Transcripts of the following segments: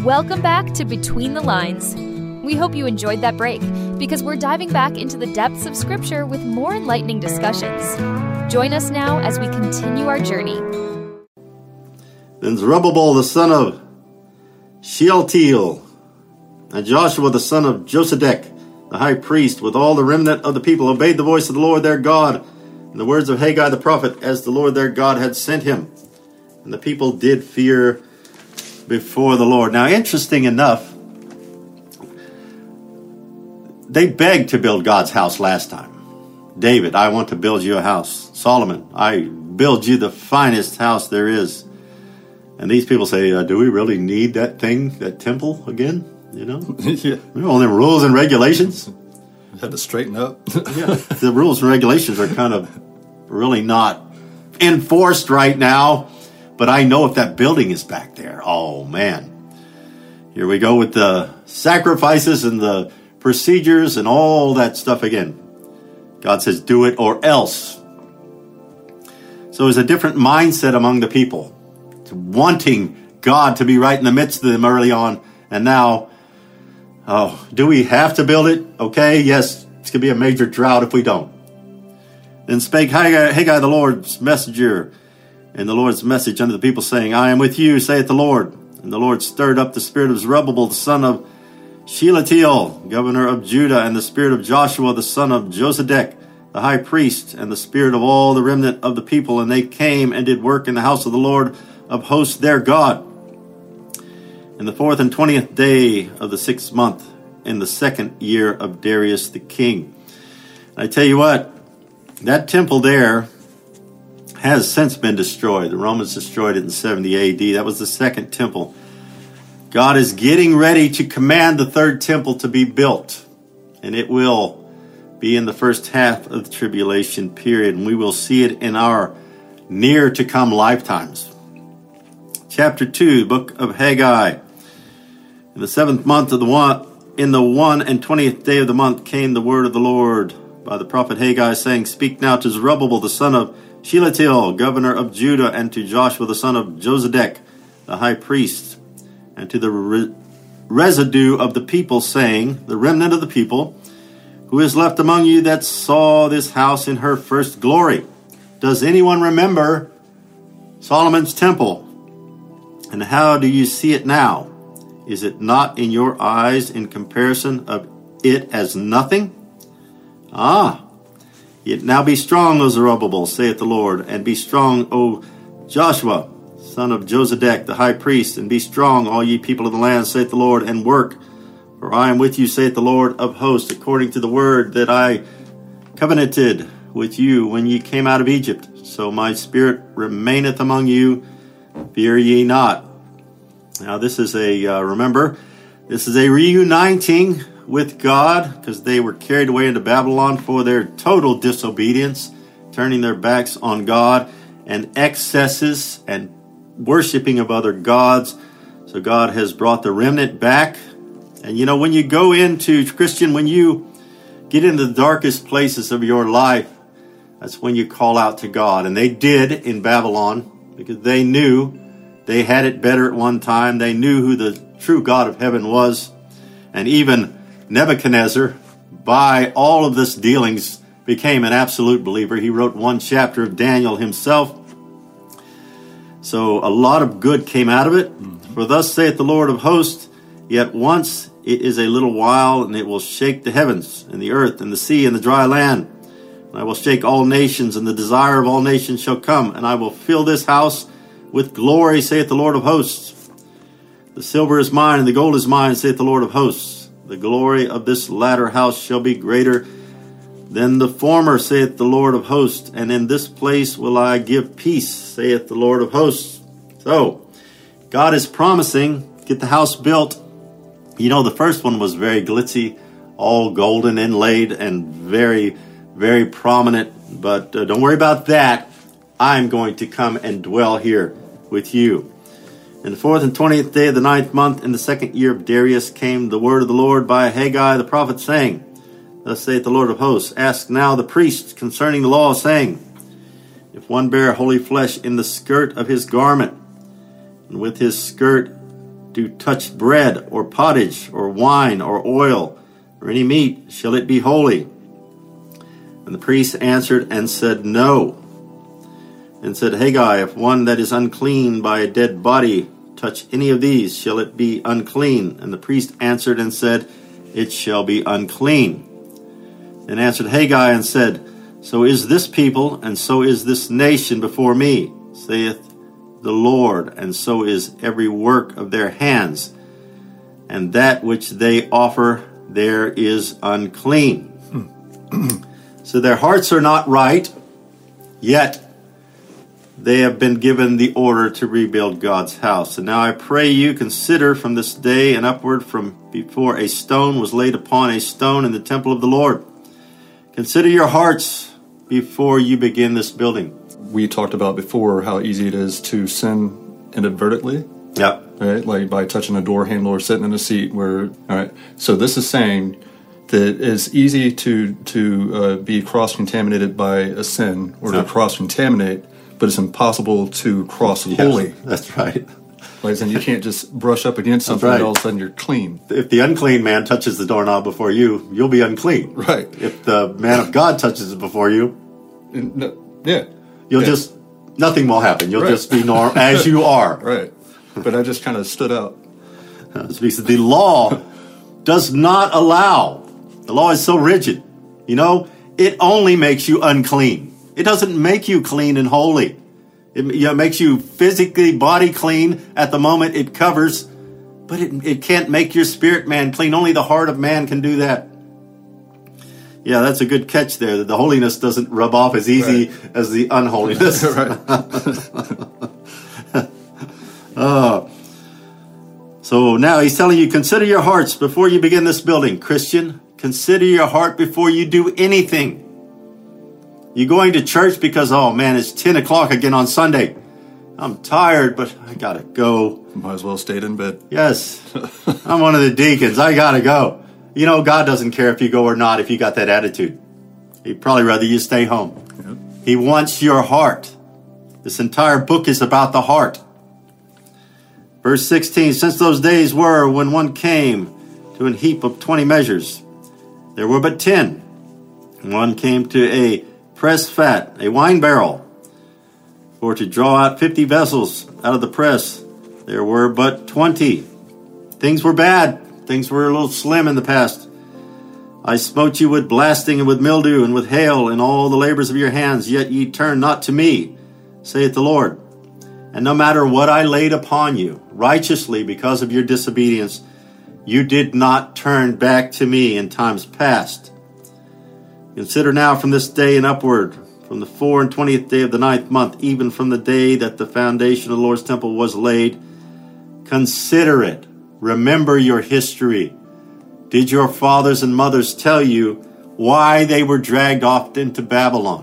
Welcome back to Between the Lines. We hope you enjoyed that break, because we're diving back into the depths of Scripture with more enlightening discussions. Join us now as we continue our journey. Then Zerubbabel the son of Shealtiel, and Joshua the son of Josedek, the high priest, with all the remnant of the people, obeyed the voice of the Lord their God, and the words of Haggai the prophet, as the Lord their God had sent him. And the people did fear before the Lord. Now, interesting enough, they begged to build God's house last time. David, I want to build you a house. Solomon, I build you the finest house there is. And these people say, do we really need that thing, that temple again? You know? Yeah. All them rules and regulations. Had to straighten up. Yeah, the rules and regulations are kind of really not enforced right now. But I know if that building is back there, oh man. Here we go with the sacrifices and the procedures and all that stuff again. God says, do it or else. So there's a different mindset among the people. It's wanting God to be right in the midst of them early on. And now, do we have to build it? Okay, yes, it's going to be a major drought if we don't. Then spake Haggai the Lord's messenger, and the Lord's message unto the people, saying, I am with you, saith the Lord. And the Lord stirred up the spirit of Zerubbabel, the son of Shealtiel, governor of Judah, and the spirit of Joshua, the son of Josedek, the high priest, and the spirit of all the remnant of the people. And they came and did work in the house of the Lord of hosts their God. In the 4th and 20th day of the 6th month, in the 2nd year of Darius the king. I tell you what, that temple there has since been destroyed. The Romans destroyed it in 70 AD. That was the second temple. God is getting ready to command the third temple to be built. And it will be in the first half of the tribulation period. And we will see it in our near to come lifetimes. Chapter 2, book of Haggai. In the 7th month of the 1 and 20th day of the month came the word of the Lord by the prophet Haggai, saying, Speak now to Zerubbabel the son of Shealtiel, governor of Judah, and to Joshua the son of Josedek, the high priest, and to the residue of the people, saying, the remnant of the people, who is left among you that saw this house in her first glory. Does anyone remember Solomon's temple? And how do you see it now? Is it not in your eyes in comparison of it as nothing? Yet now be strong, O Zerubbabel, saith the Lord, and be strong, O Joshua, son of Josedek, the high priest, and be strong, all ye people of the land, saith the Lord, and work. For I am with you, saith the Lord of hosts, according to the word that I covenanted with you when ye came out of Egypt. So my spirit remaineth among you, fear ye not. Now this is remember, this is a reuniting with God, because they were carried away into Babylon for their total disobedience, turning their backs on God, and excesses and worshiping of other gods. So God has brought the remnant back. And you know, when you go into, Christian, when you get into the darkest places of your life, that's when you call out to God. And they did in Babylon, because they knew they had it better at one time. They knew who the true God of heaven was. And even Nebuchadnezzar, by all of this dealings, became an absolute believer. He wrote one chapter of Daniel himself. So a lot of good came out of it. For thus saith the Lord of hosts, yet once it is a little while, and it will shake the heavens, and the earth, and the sea, and the dry land. And I will shake all nations, and the desire of all nations shall come, and I will fill this house with glory, saith the Lord of hosts. The silver is mine, and the gold is mine, saith the Lord of hosts. The glory of this latter house shall be greater than the former, saith the Lord of hosts. And in this place will I give peace, saith the Lord of hosts. So, God is promising, get the house built. You know, the first one was very glitzy, all golden inlaid and very, very prominent. But don't worry about that. I'm going to come and dwell here with you. In the 4th and 20th day of the 9th month, in the 2nd year of Darius, came the word of the Lord by Haggai the prophet, saying, Thus saith the Lord of hosts, Ask now the priests concerning the law, saying, If one bear holy flesh in the skirt of his garment, and with his skirt do touch bread or pottage or wine or oil or any meat, shall it be holy? And the priest answered and said, No. And said Haggai, if one that is unclean by a dead body touch any of these, shall it be unclean? And the priest answered and said, It shall be unclean. And answered Haggai and said, So is this people, and so is this nation before me, saith the Lord, and so is every work of their hands, and that which they offer there is unclean. So their hearts are not right, yet they have been given the order to rebuild God's house. And now I pray you consider from this day and upward, from before a stone was laid upon a stone in the temple of the Lord. Consider your hearts before you begin this building. We talked about before how easy it is to sin inadvertently. Yeah. Right? Like by touching a door handle or sitting in a seat where, all right. So this is saying that it's easy to be cross-contaminated by a sin or to cross-contaminate, but it's impossible to cross holy. That's right. Like, then you can't just brush up against something and all of a sudden you're clean. If the unclean man touches the doorknob before you, you'll be unclean. Right. If the man of God touches it before you, you'll just, nothing will happen. You'll just be normal as you are. Right. But I just kind of stood out. It's because the law does not allow. The law is so rigid. You know, it only makes you unclean. It doesn't make you clean and holy. It makes you physically body clean at the moment it covers, but it can't make your spirit man clean. Only the heart of man can do that. Yeah, that's a good catch there, that the holiness doesn't rub off as easy as the unholiness. So now he's telling you, consider your hearts before you begin this building. Christian, consider your heart before you do anything. You're going to church because, oh man, it's 10 o'clock again on Sunday. I'm tired, but I gotta go. Might as well stay in bed. Yes, I'm one of the deacons. I gotta go. You know, God doesn't care if you go or not if you got that attitude. He'd probably rather you stay home. Yep. He wants your heart. This entire book is about the heart. Verse 16, since those days were when one came to an heap of 20 measures, there were but 10. One came to a press fat, a wine barrel, for to draw out 50 vessels out of the press. There were but 20. Things were bad. Things were a little slim in the past. I smote you with blasting and with mildew and with hail and all the labors of your hands, yet ye turn not to me, saith the Lord. And no matter what I laid upon you, righteously because of your disobedience, you did not turn back to me in times past. Consider now from this day and upward, from the 24th day of the 9th month, even from the day that the foundation of the Lord's temple was laid, consider it. Remember your history. Did your fathers and mothers tell you why they were dragged off into Babylon?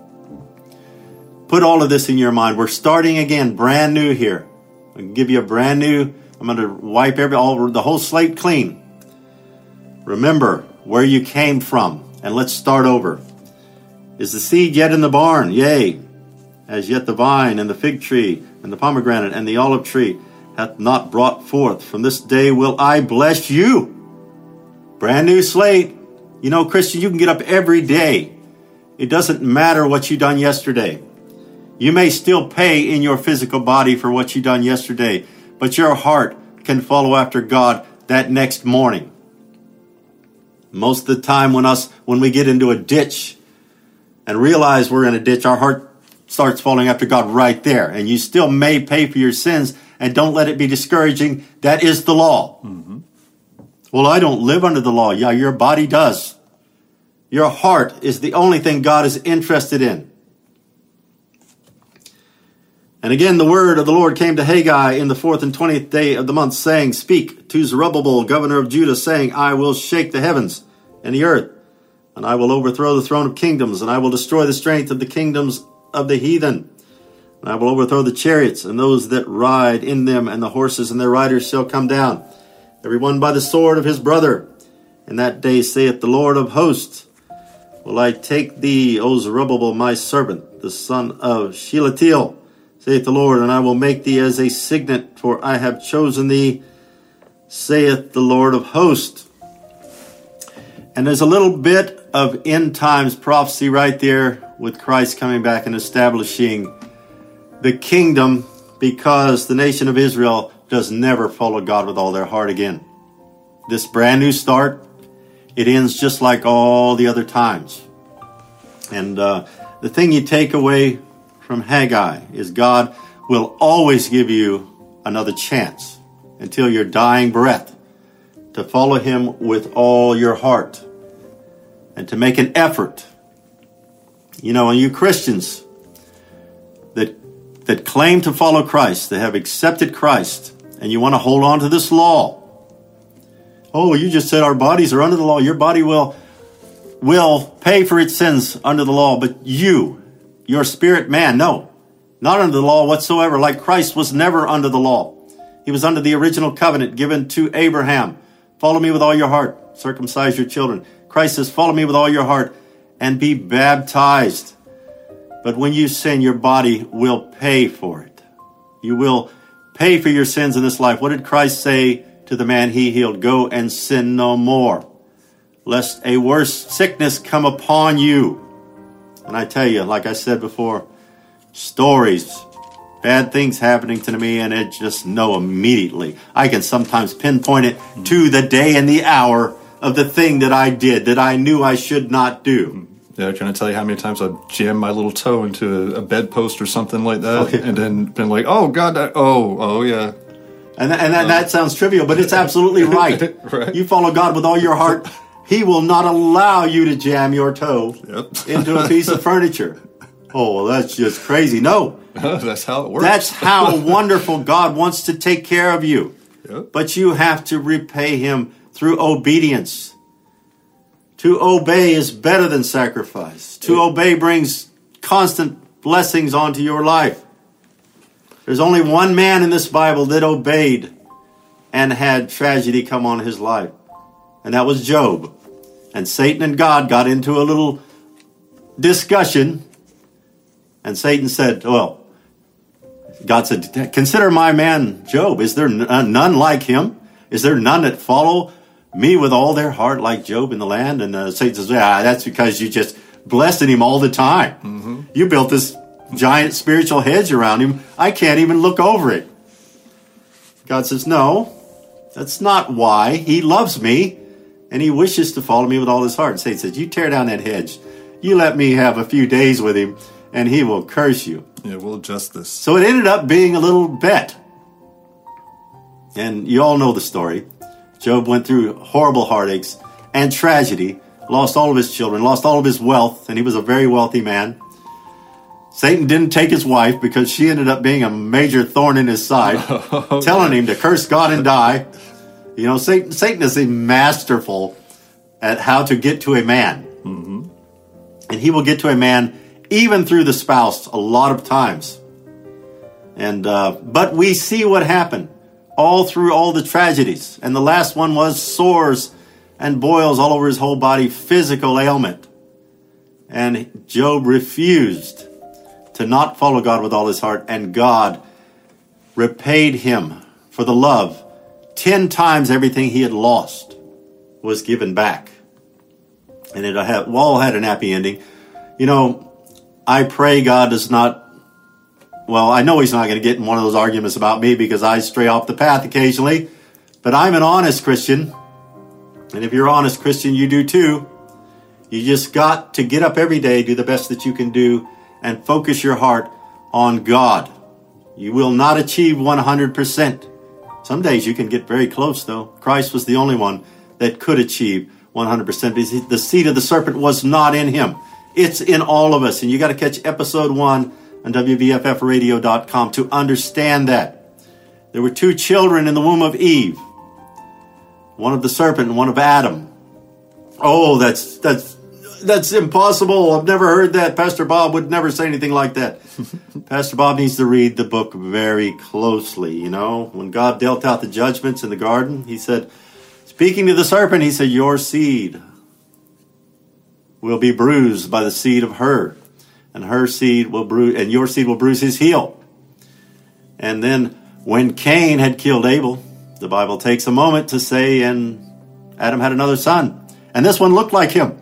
Put all of this in your mind. We're starting again, brand new here. I can give you a brand new, I'm going to wipe the whole slate clean. Remember where you came from, and let's start over. Is the seed yet in the barn? Yea, as yet the vine and the fig tree and the pomegranate and the olive tree hath not brought forth. From this day will I bless you. Brand new slate. You know, Christian, you can get up every day. It doesn't matter what you done yesterday. You may still pay in your physical body for what you done yesterday, but your heart can follow after God that next morning. Most of the time when we get into a ditch and realize we're in a ditch, our heart starts following after God right there. And you still may pay for your sins, and don't let it be discouraging. That is the law. Mm-hmm. Well, I don't live under the law. Yeah, your body does. Your heart is the only thing God is interested in. And again, the word of the Lord came to Haggai in the 4th and 20th day of the month, saying, Speak to Zerubbabel, governor of Judah, saying, I will shake the heavens and the earth, and I will overthrow the throne of kingdoms, and I will destroy the strength of the kingdoms of the heathen. And I will overthrow the chariots and those that ride in them, and the horses and their riders shall come down, every one by the sword of his brother. In that day, saith the Lord of hosts, will I take thee, O Zerubbabel, my servant, the son of Shealtiel, saith the Lord, and I will make thee as a signet, for I have chosen thee saith the Lord of hosts. And there's a little bit of end times prophecy right there with Christ coming back and establishing the kingdom, because the nation of Israel does never follow God with all their heart again. This brand new start, it ends just like all the other times. And the thing you take away from Haggai is God will always give you another chance until your dying breath to follow him with all your heart and to make an effort. You know, and you Christians that claim to follow Christ, that have accepted Christ, and you want to hold on to this law. Oh, you just said our bodies are under the law. Your body will pay for its sins under the law, but your spirit man, no, not under the law whatsoever. Like Christ was never under the law. He was under the original covenant given to Abraham. Follow me with all your heart. Circumcise your children. Christ says, follow me with all your heart and be baptized. But when you sin, your body will pay for it. You will pay for your sins in this life. What did Christ say to the man he healed? Go and sin no more, lest a worse sickness come upon you. And I tell you, like I said before, stories, bad things happening to me, and I just know immediately. I can sometimes pinpoint it to the day and the hour of the thing that I did, that I knew I should not do. Yeah, can I tell you how many times I've jammed my little toe into a bedpost or something like that, Okay. and then been like, "Oh God, oh yeah." And that sounds trivial, but it's absolutely right. Right. You follow God with all your heart, he will not allow you to jam your toe into a piece of furniture. Oh, well, that's just crazy. No. That's how it works. That's how wonderful God wants to take care of you. Yep. But you have to repay him through obedience. To obey is better than sacrifice. To obey brings constant blessings onto your life. There's only one man in this Bible that obeyed and had tragedy come on his life. And that was Job. And Satan and God got into a little discussion. And Satan said, well, God said, consider my man Job. Is there none like him? Is there none that follow me with all their heart like Job in the land? And Satan says, that's because you just blessing him all the time. Mm-hmm. You built this giant spiritual hedge around him. I can't even look over it. God says, no, that's not why. He loves me and he wishes to follow me with all his heart. And Satan says, you tear down that hedge. You let me have a few days with him and he will curse you. Yeah, we'll adjust this. So it ended up being a little bet. And you all know the story. Job went through horrible heartaches and tragedy, lost all of his children, lost all of his wealth, and he was a very wealthy man. Satan didn't take his wife because she ended up being a major thorn in his side, telling him to curse God and die. You know, Satan is masterful at how to get to a man. Mm-hmm. And he will get to a man even through the spouse a lot of times. And but we see what happened all through all the tragedies. And the last one was sores and boils all over his whole body, physical ailment. And Job refused to not follow God with all his heart, and God repaid him for the love. 10 times everything he had lost was given back. And it all had an happy ending. You know, I pray God does not, well, I know he's not going to get in one of those arguments about me because I stray off the path occasionally, but I'm an honest Christian. And if you're an honest Christian, you do too. You just got to get up every day, do the best that you can do, and focus your heart on God. You will not achieve 100%. Some days you can get very close, though. Christ was the only one that could achieve 100% because the seed of the serpent was not in him. It's in all of us. And you got to catch episode 1 on WVFFradio.com to understand that. There were 2 children in the womb of Eve. One of the serpent and one of Adam. Oh, that's impossible. I've never heard that. Pastor Bob would never say anything like that. Pastor Bob needs to read the book very closely. You know, when God dealt out the judgments in the garden, he said, speaking to the serpent, he said, your seed will be bruised by the seed of her, and her seed will bruise, and your seed will bruise his heel. And then when Cain had killed Abel, the Bible takes a moment to say, and Adam had another son, and this one looked like him.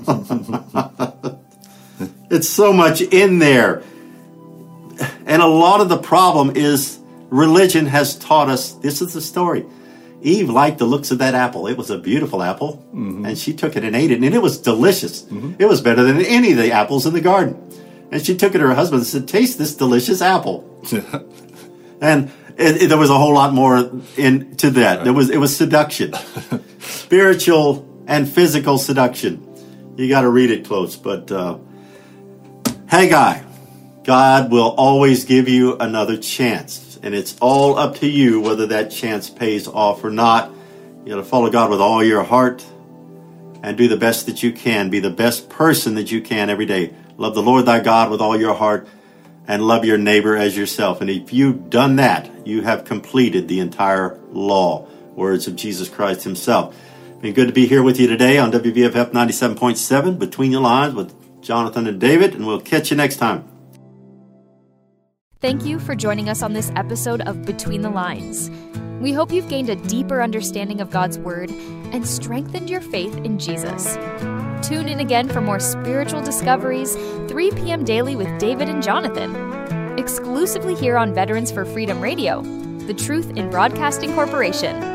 It's so much in there. And a lot of the problem is religion has taught us, this is the story. Eve liked the looks of that apple. It was a beautiful apple, and she took it and ate it, and it was delicious. It was better than any of the apples in the garden. And she took it to her husband and said, taste this delicious apple. And there was a whole lot more into that. It was seduction. Spiritual and physical seduction. You got to read it close. But Haggai, God will always give you another chance. And it's all up to you whether that chance pays off or not. You got to follow God with all your heart and do the best that you can. Be the best person that you can every day. Love the Lord thy God with all your heart and love your neighbor as yourself. And if you've done that, you have completed the entire law. Words of Jesus Christ himself. Been good to be here with you today on WBFF 97.7, Between the Lines with Jonathan and David, and we'll catch you next time. Thank you for joining us on this episode of Between the Lines. We hope you've gained a deeper understanding of God's Word and strengthened your faith in Jesus. Tune in again for more spiritual discoveries, 3 p.m. daily with David and Jonathan. Exclusively here on Veterans for Freedom Radio, the Truth in Broadcasting Corporation.